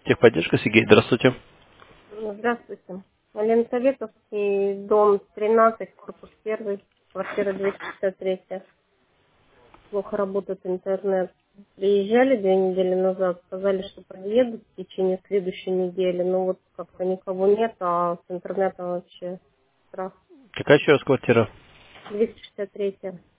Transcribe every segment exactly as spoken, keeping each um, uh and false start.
Техподдержка, Сергей, здравствуйте. Здравствуйте. Ленсоветовский, дом тринадцать, корпус один, квартира двести шестьдесят три. Плохо работает интернет. Приезжали две недели назад, сказали, что подъедут в течение следующей недели, но вот как-то никого нет, а с интернетом вообще страх. Какая еще раз квартира? двести шестьдесят три.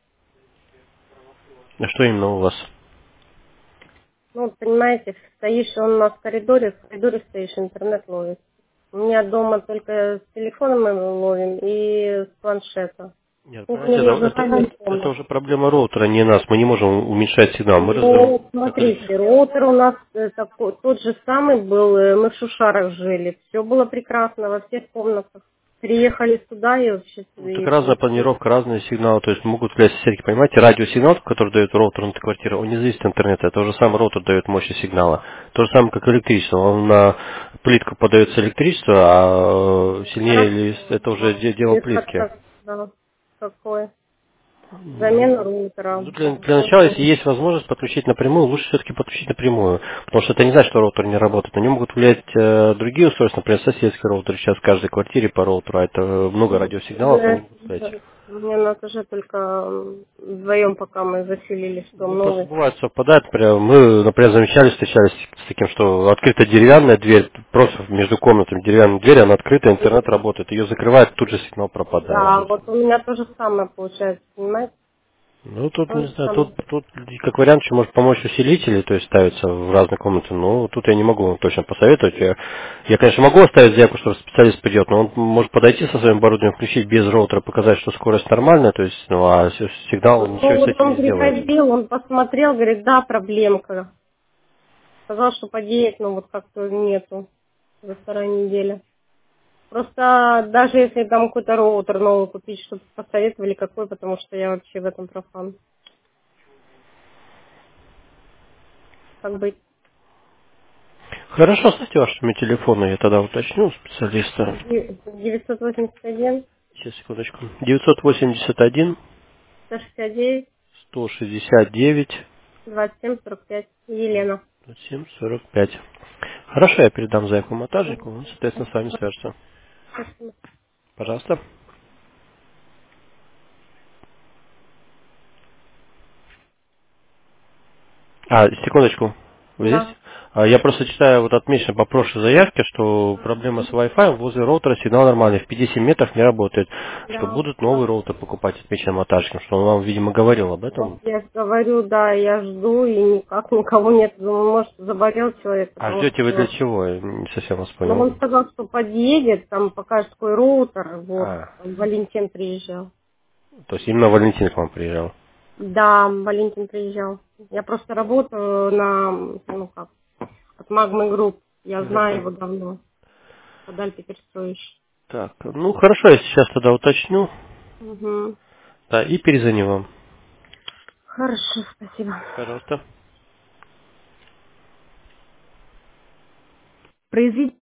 А что именно у вас? Ну, вот понимаете, стоишь, он у нас в коридоре, в коридоре стоишь, интернет ловит. У меня дома только с телефоном мы ловим и с планшета. Нет, Кухня понимаете, это, лежит это, в это- это комнате. уже проблема роутера, не нас. Мы не можем уменьшать сигнал. Мы раздаем Ну, как электричество. смотрите, роутер у нас э, такой, тот же самый был, э, мы в Шушарах жили. Все было прекрасно во всех комнатах. Приехали сюда и вообще Так и разная получилось. планировка, разные сигналы, то есть могут влиять соседки. Понимаете, радиосигнал, который дает роутер на квартиру, он не зависит от интернета. Это уже сам роутер дает мощность сигнала. То же самое, как электричество. Он на плитку подается электричество, а э, сильнее Хорошо. или это уже де- дело Это как, плитки. как, да, какое? Замена Ну, роутера. ну, для, для начала, если есть возможность подключить напрямую, лучше все-таки подключить напрямую. Потому что это не значит, что роутер не работает. На нем могут влиять э, другие устройства, например, соседский роутер. Сейчас в каждой квартире по роутеру, а это много радиосигналов, они Э, могут влиять. Мне на этаже только м, вдвоем, пока мы заселились в дом Ну, просто новый. бывает, совпадает. Например, мы, например, замечали, встречались с таким, что открыта деревянная дверь, просто между комнатами деревянная дверь, она открыта, интернет работает. Ее закрывает, тут же сигнал пропадает. То Да, есть, вот у меня то же самое получается, понимаете? ну, тут, То не же знаю, тут, самое. тут, как вариант, еще может помочь усилители, то есть ставятся в разные комнаты, но тут я не могу вам точно посоветовать. Я, я, конечно, могу оставить заявку, что специалист придет, но он может подойти со своим оборудованием, включить без роутера, показать, что скорость нормальная, то есть, ну, а с- сигнал Ну, ничего с вот этим он не сделает. приходил, он посмотрел, говорит, да, проблемка. Сказал, что подъедет, но вот как-то нету за второй неделе. Просто даже если там какой-то роутер новый купить, чтобы посоветовали какой, потому что я вообще в этом профан. Как быть? Хорошо, ставьте ваши телефоны, я тогда уточню у специалиста. девятьсот восемьдесят один, Сейчас, секундочку. девятьсот восемьдесят один, сто шестьдесят девять, сто шестьдесят девять, двадцать семь сорок пять. Елена. семь сорок пять. Хорошо, я передам заявку монтажнику, он, соответственно, с вами свяжется. Спасибо. Пожалуйста. А, секундочку. Вы здесь? Да. А, Я просто читаю вот отмечено по прошлой заявке, что проблема с Wi-Fi, возле роутера сигнал нормальный, в пятидесяти метрах не работает. Что Да. будут новый роутер покупать отмеченным монтажником, что он вам, видимо, говорил об Вот этом. я ж говорю, да, я жду, и никак никого нет. Думаю, может, заболел человек, А потому ждете вы для что... чего? Я не совсем вас Ну, понял. он сказал, что подъедет, там покажет такой роутер, вот, А, там Валентин приезжал. то есть именно Валентин к вам приезжал. Да, Валентин приезжал. Я просто работаю на, ну как, от Магмы Групп. Я знаю его давно. Подаль теперь строишь. Так, ну хорошо, я сейчас тогда уточню. Угу. Да, и перезвоню вам. Хорошо, спасибо. Пожалуйста. Произведите